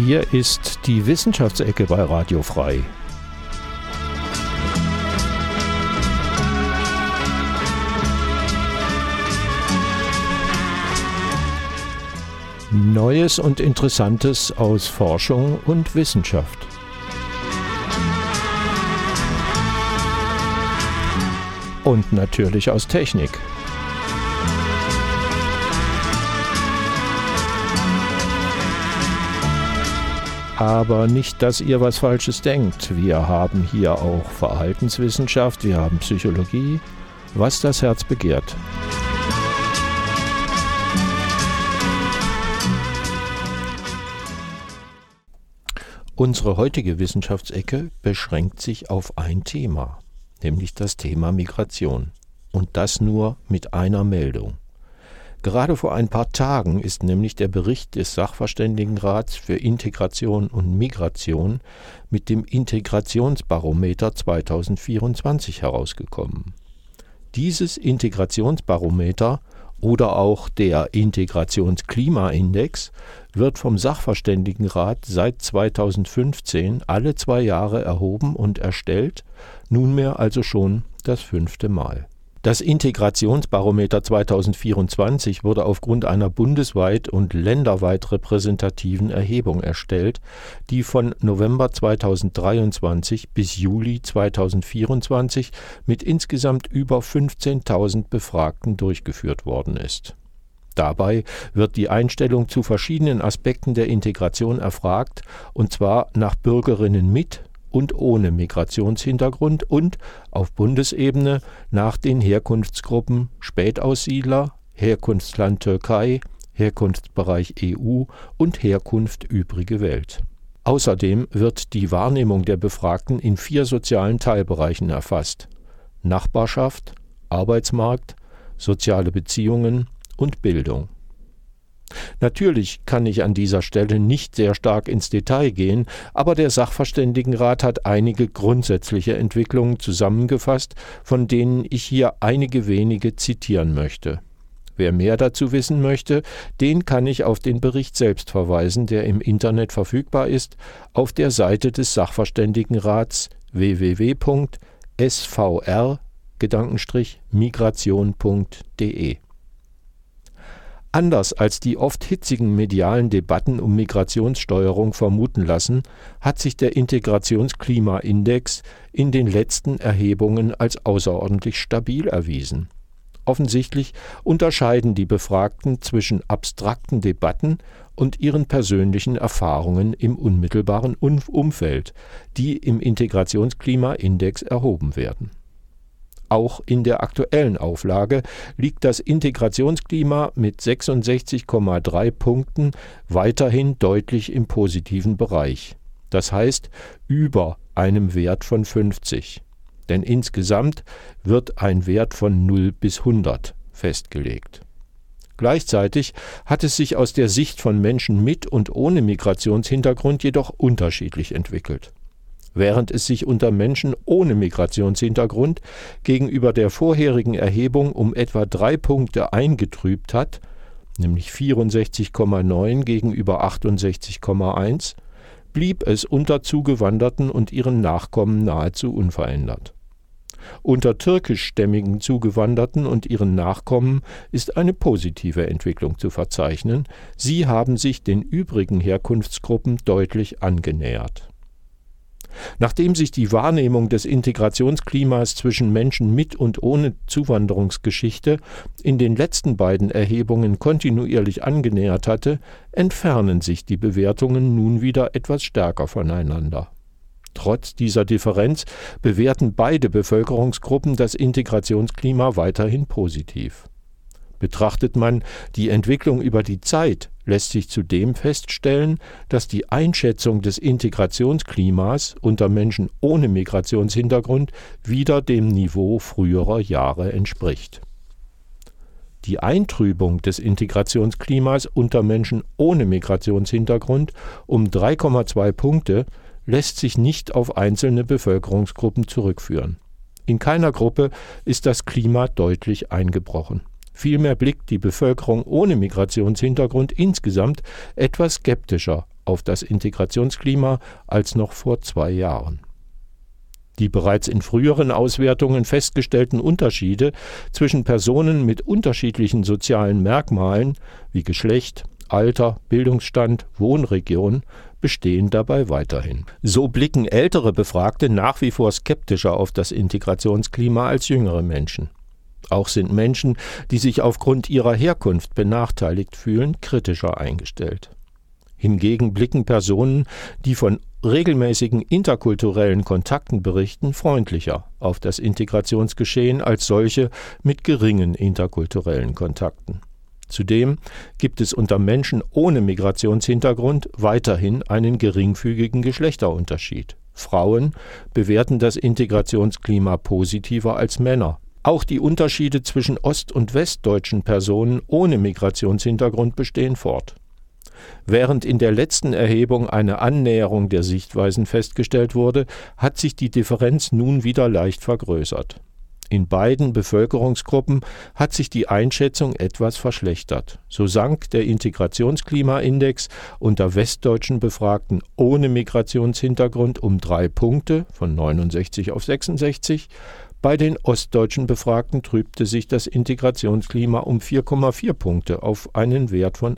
Hier ist die Wissenschaftsecke bei Radio Frei. Neues und Interessantes aus Forschung und Wissenschaft. Und natürlich aus Technik. Aber nicht, dass ihr was Falsches denkt. Wir haben hier auch Verhaltenswissenschaft, wir haben Psychologie, was das Herz begehrt. Unsere heutige Wissenschaftsecke beschränkt sich auf ein Thema, nämlich das Thema Migration. Und das nur mit einer Meldung. Gerade vor ein paar Tagen ist nämlich der Bericht des Sachverständigenrats für Integration und Migration mit dem Integrationsbarometer 2024 herausgekommen. Dieses Integrationsbarometer oder auch der Integrationsklimaindex wird vom Sachverständigenrat seit 2015 alle 2 Jahre erhoben und erstellt, nunmehr also schon das 5. Mal. Das Integrationsbarometer 2024 wurde aufgrund einer bundesweit und länderweit repräsentativen Erhebung erstellt, die von November 2023 bis Juli 2024 mit insgesamt über 15.000 Befragten durchgeführt worden ist. Dabei wird die Einstellung zu verschiedenen Aspekten der Integration erfragt, und zwar nach Bürgerinnen mit und ohne Migrationshintergrund und auf Bundesebene nach den Herkunftsgruppen Spätaussiedler, Herkunftsland Türkei, Herkunftsbereich EU und Herkunft übrige Welt. Außerdem wird die Wahrnehmung der Befragten in 4 sozialen Teilbereichen erfasst: Nachbarschaft, Arbeitsmarkt, soziale Beziehungen und Bildung. Natürlich kann ich an dieser Stelle nicht sehr stark ins Detail gehen, aber der Sachverständigenrat hat einige grundsätzliche Entwicklungen zusammengefasst, von denen ich hier einige wenige zitieren möchte. Wer mehr dazu wissen möchte, den kann ich auf den Bericht selbst verweisen, der im Internet verfügbar ist, auf der Seite des Sachverständigenrats www.svr-migration.de. Anders als die oft hitzigen medialen Debatten um Migrationssteuerung vermuten lassen, hat sich der Integrationsklimaindex in den letzten Erhebungen als außerordentlich stabil erwiesen. Offensichtlich unterscheiden die Befragten zwischen abstrakten Debatten und ihren persönlichen Erfahrungen im unmittelbaren Umfeld, die im Integrationsklimaindex erhoben werden. Auch in der aktuellen Auflage liegt das Integrationsklima mit 66,3 Punkten weiterhin deutlich im positiven Bereich. Das heißt, über einem Wert von 50. Denn insgesamt wird ein Wert von 0 bis 100 festgelegt. Gleichzeitig hat es sich aus der Sicht von Menschen mit und ohne Migrationshintergrund jedoch unterschiedlich entwickelt. Während es sich unter Menschen ohne Migrationshintergrund gegenüber der vorherigen Erhebung um etwa 3 Punkte eingetrübt hat, nämlich 64,9 gegenüber 68,1, blieb es unter Zugewanderten und ihren Nachkommen nahezu unverändert. Unter türkischstämmigen Zugewanderten und ihren Nachkommen ist eine positive Entwicklung zu verzeichnen. Sie haben sich den übrigen Herkunftsgruppen deutlich angenähert. Nachdem sich die Wahrnehmung des Integrationsklimas zwischen Menschen mit und ohne Zuwanderungsgeschichte in den letzten beiden Erhebungen kontinuierlich angenähert hatte, entfernen sich die Bewertungen nun wieder etwas stärker voneinander. Trotz dieser Differenz bewerten beide Bevölkerungsgruppen das Integrationsklima weiterhin positiv. Betrachtet man die Entwicklung über die Zeit, lässt sich zudem feststellen, dass die Einschätzung des Integrationsklimas unter Menschen ohne Migrationshintergrund wieder dem Niveau früherer Jahre entspricht. Die Eintrübung des Integrationsklimas unter Menschen ohne Migrationshintergrund um 3,2 Punkte lässt sich nicht auf einzelne Bevölkerungsgruppen zurückführen. In keiner Gruppe ist das Klima deutlich eingebrochen. Vielmehr blickt die Bevölkerung ohne Migrationshintergrund insgesamt etwas skeptischer auf das Integrationsklima als noch vor 2 Jahren. Die bereits in früheren Auswertungen festgestellten Unterschiede zwischen Personen mit unterschiedlichen sozialen Merkmalen wie Geschlecht, Alter, Bildungsstand, Wohnregion bestehen dabei weiterhin. So blicken ältere Befragte nach wie vor skeptischer auf das Integrationsklima als jüngere Menschen. Auch sind Menschen, die sich aufgrund ihrer Herkunft benachteiligt fühlen, kritischer eingestellt. Hingegen blicken Personen, die von regelmäßigen interkulturellen Kontakten berichten, freundlicher auf das Integrationsgeschehen als solche mit geringen interkulturellen Kontakten. Zudem gibt es unter Menschen ohne Migrationshintergrund weiterhin einen geringfügigen Geschlechterunterschied. Frauen bewerten das Integrationsklima positiver als Männer. Auch die Unterschiede zwischen ost- und westdeutschen Personen ohne Migrationshintergrund bestehen fort. Während in der letzten Erhebung eine Annäherung der Sichtweisen festgestellt wurde, hat sich die Differenz nun wieder leicht vergrößert. In beiden Bevölkerungsgruppen hat sich die Einschätzung etwas verschlechtert. So sank der Integrationsklimaindex unter westdeutschen Befragten ohne Migrationshintergrund um 3 Punkte von 69 auf 66. Bei den ostdeutschen Befragten trübte sich das Integrationsklima um 4,4 Punkte auf einen Wert von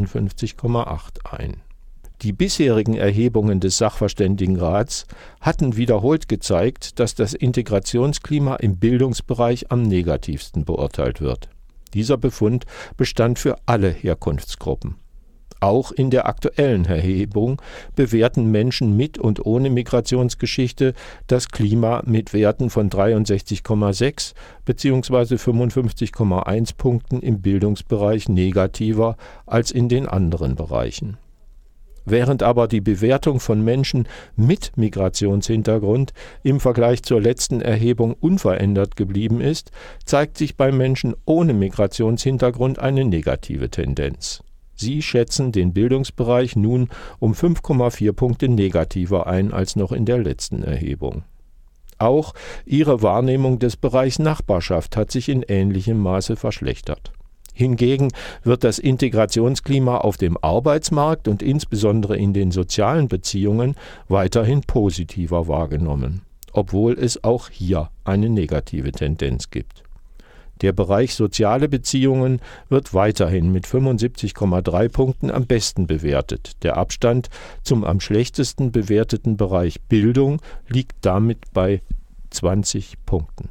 58,8 ein. Die bisherigen Erhebungen des Sachverständigenrats hatten wiederholt gezeigt, dass das Integrationsklima im Bildungsbereich am negativsten beurteilt wird. Dieser Befund bestand für alle Herkunftsgruppen. Auch in der aktuellen Erhebung bewerten Menschen mit und ohne Migrationsgeschichte das Klima mit Werten von 63,6 bzw. 55,1 Punkten im Bildungsbereich negativer als in den anderen Bereichen. Während aber die Bewertung von Menschen mit Migrationshintergrund im Vergleich zur letzten Erhebung unverändert geblieben ist, zeigt sich bei Menschen ohne Migrationshintergrund eine negative Tendenz. Sie schätzen den Bildungsbereich nun um 5,4 Punkte negativer ein als noch in der letzten Erhebung. Auch ihre Wahrnehmung des Bereichs Nachbarschaft hat sich in ähnlichem Maße verschlechtert. Hingegen wird das Integrationsklima auf dem Arbeitsmarkt und insbesondere in den sozialen Beziehungen weiterhin positiver wahrgenommen, obwohl es auch hier eine negative Tendenz gibt. Der Bereich soziale Beziehungen wird weiterhin mit 75,3 Punkten am besten bewertet. Der Abstand zum am schlechtesten bewerteten Bereich Bildung liegt damit bei 20 Punkten.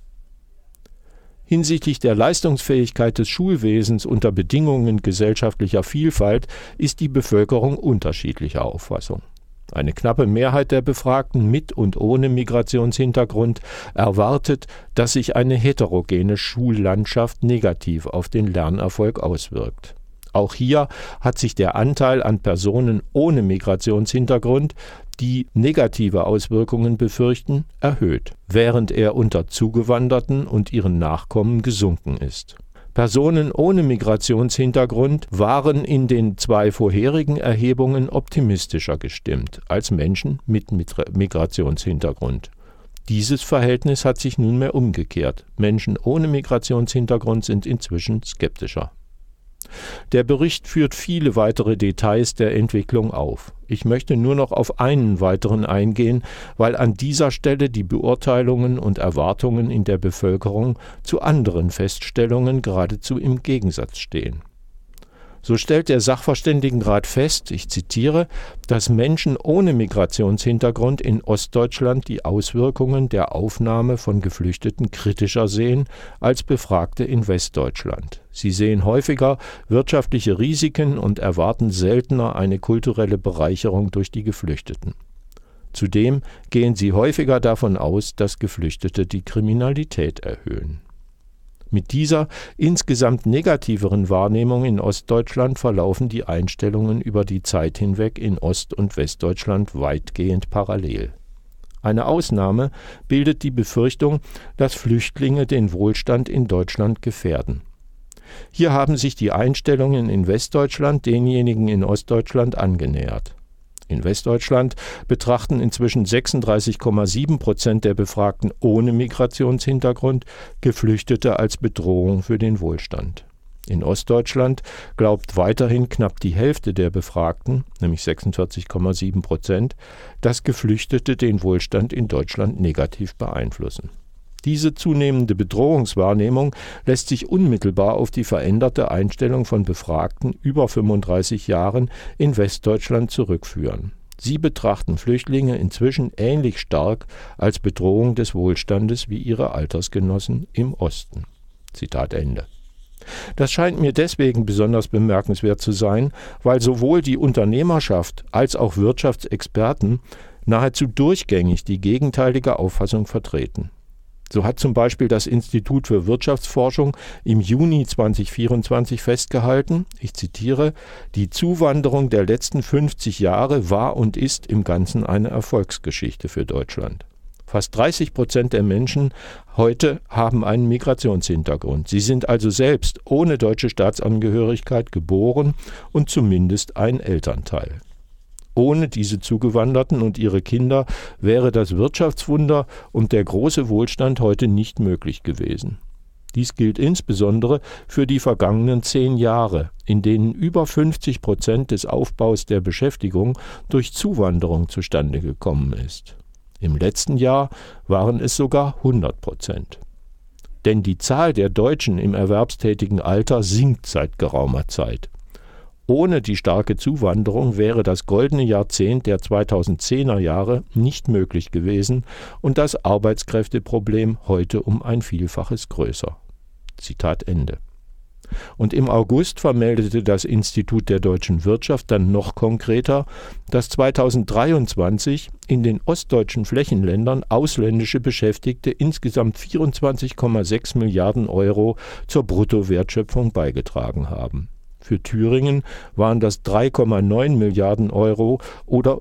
Hinsichtlich der Leistungsfähigkeit des Schulwesens unter Bedingungen gesellschaftlicher Vielfalt ist die Bevölkerung unterschiedlicher Auffassung. Eine knappe Mehrheit der Befragten mit und ohne Migrationshintergrund erwartet, dass sich eine heterogene Schullandschaft negativ auf den Lernerfolg auswirkt. Auch hier hat sich der Anteil an Personen ohne Migrationshintergrund, die negative Auswirkungen befürchten, erhöht, während er unter Zugewanderten und ihren Nachkommen gesunken ist. Personen ohne Migrationshintergrund waren in den 2 vorherigen Erhebungen optimistischer gestimmt als Menschen mit Migrationshintergrund. Dieses Verhältnis hat sich nunmehr umgekehrt. Menschen ohne Migrationshintergrund sind inzwischen skeptischer. Der Bericht führt viele weitere Details der Entwicklung auf. Ich möchte nur noch auf einen weiteren eingehen, weil an dieser Stelle die Beurteilungen und Erwartungen in der Bevölkerung zu anderen Feststellungen geradezu im Gegensatz stehen. So stellt der Sachverständigenrat fest, ich zitiere, dass Menschen ohne Migrationshintergrund in Ostdeutschland die Auswirkungen der Aufnahme von Geflüchteten kritischer sehen als Befragte in Westdeutschland. Sie sehen häufiger wirtschaftliche Risiken und erwarten seltener eine kulturelle Bereicherung durch die Geflüchteten. Zudem gehen sie häufiger davon aus, dass Geflüchtete die Kriminalität erhöhen. Mit dieser insgesamt negativeren Wahrnehmung in Ostdeutschland verlaufen die Einstellungen über die Zeit hinweg in Ost- und Westdeutschland weitgehend parallel. Eine Ausnahme bildet die Befürchtung, dass Flüchtlinge den Wohlstand in Deutschland gefährden. Hier haben sich die Einstellungen in Westdeutschland denjenigen in Ostdeutschland angenähert. In Westdeutschland betrachten inzwischen 36,7% der Befragten ohne Migrationshintergrund Geflüchtete als Bedrohung für den Wohlstand. In Ostdeutschland glaubt weiterhin knapp die Hälfte der Befragten, nämlich 46,7%, dass Geflüchtete den Wohlstand in Deutschland negativ beeinflussen. Diese zunehmende Bedrohungswahrnehmung lässt sich unmittelbar auf die veränderte Einstellung von Befragten über 35 Jahren in Westdeutschland zurückführen. Sie betrachten Flüchtlinge inzwischen ähnlich stark als Bedrohung des Wohlstandes wie ihre Altersgenossen im Osten. Zitat Ende. Das scheint mir deswegen besonders bemerkenswert zu sein, weil sowohl die Unternehmerschaft als auch Wirtschaftsexperten nahezu durchgängig die gegenteilige Auffassung vertreten. So hat zum Beispiel das Institut für Wirtschaftsforschung im Juni 2024 festgehalten, ich zitiere, die Zuwanderung der letzten 50 Jahre war und ist im Ganzen eine Erfolgsgeschichte für Deutschland. Fast 30% der Menschen heute haben einen Migrationshintergrund. Sie sind also selbst ohne deutsche Staatsangehörigkeit geboren und zumindest ein Elternteil. Ohne diese Zugewanderten und ihre Kinder wäre das Wirtschaftswunder und der große Wohlstand heute nicht möglich gewesen. Dies gilt insbesondere für die vergangenen 10 Jahre, in denen über 50% des Aufbaus der Beschäftigung durch Zuwanderung zustande gekommen ist. Im letzten Jahr waren es sogar 100%. Denn die Zahl der Deutschen im erwerbstätigen Alter sinkt seit geraumer Zeit. Ohne die starke Zuwanderung wäre das goldene Jahrzehnt der 2010er Jahre nicht möglich gewesen und das Arbeitskräfteproblem heute um ein Vielfaches größer. Zitat Ende. Und im August vermeldete das Institut der deutschen Wirtschaft dann noch konkreter, dass 2023 in den ostdeutschen Flächenländern ausländische Beschäftigte insgesamt 24,6 Milliarden Euro zur Bruttowertschöpfung beigetragen haben. Für Thüringen waren das 3,9 Milliarden Euro oder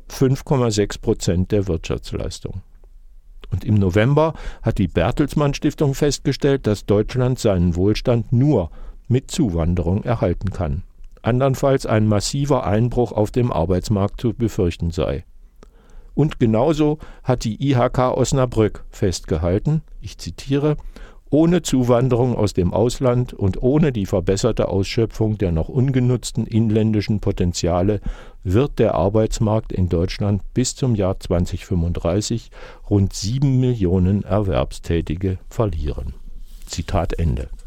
5,6% der Wirtschaftsleistung. Und im November hat die Bertelsmann Stiftung festgestellt, dass Deutschland seinen Wohlstand nur mit Zuwanderung erhalten kann. Andernfalls ein massiver Einbruch auf dem Arbeitsmarkt zu befürchten sei. Und genauso hat die IHK Osnabrück festgehalten, ich zitiere, ohne Zuwanderung aus dem Ausland und ohne die verbesserte Ausschöpfung der noch ungenutzten inländischen Potenziale wird der Arbeitsmarkt in Deutschland bis zum Jahr 2035 rund 7 Millionen Erwerbstätige verlieren. Zitat Ende.